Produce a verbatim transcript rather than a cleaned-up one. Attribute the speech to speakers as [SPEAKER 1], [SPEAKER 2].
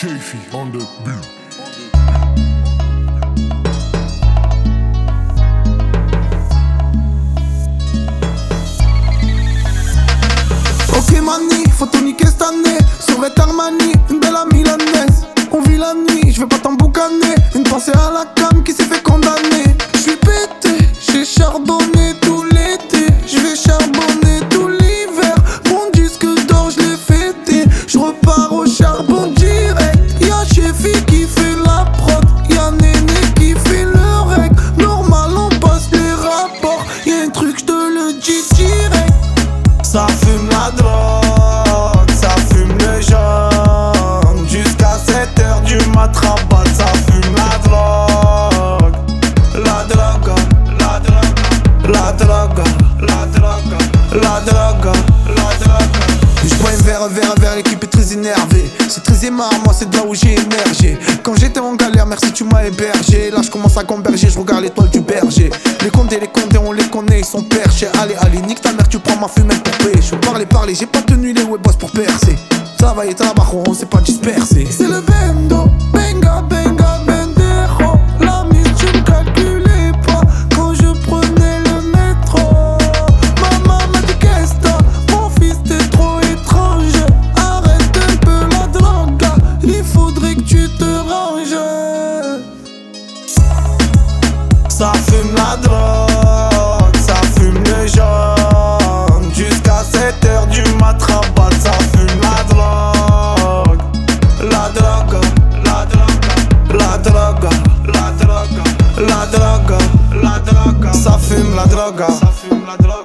[SPEAKER 1] Chafy on the beat.
[SPEAKER 2] Ok mani, faut tout niquer cette année. Sur Armani, une belle à milanaise. On vit la nuit, je veux pas t'emboucaner. Une pensée à la cam qui s'est fait condamner. J'suis pété, j'ai charbonné tout l'été. J'vais charbonner tout l'hiver. Mon disque d'or, j'l'ai fêté. J'repars au charbon direct. Y'a Chefy qui fait la prod. Y'a Néné qui fait le rec. Normal, on passe les rapports. Y'a un truc, j'te le dis direct. Ça fume la drogue, ça fume le jaune. Jusqu'à sept heures du mat, rabat, ça fume la drogue. La drogue, la drogue, la drogue, la drogue, la drogue, la drogue. Je bois un verre, un verre, un verre, l'équipe est très énervée. C'est très aimant, moi c'est de là où j'ai émergé. Quand j'étais en galère, merci tu m'as hébergé. Là je commence à converger, je regarde l'étoile du berger. Les condés, les condés, on les connaît, ils sont perchés. Allez, allez, nique ta mère, tu prends ma fumette pour pécho. Parler, parler, j'ai pas tenu les webboss pour percer. Travailler, trabajo, on s'est pas dispersé. C'est le bendo, benga, benga, bendero. La mise, je ne calculais pas quand je prenais le métro. Maman m'a dit qu'est-ce que mon fils t'es trop étrange. Arrête un peu la drogue, il faudrait que tu te ranges. Ça fume la drogue, ça fume le jaune. Jusqu'à sept heures du mat, rabat, ça fume la drogue. La drogue, la drogue, la drogue, la drogue, la drogue, la drogue. Ça fume la drogue, ça fume la drogue.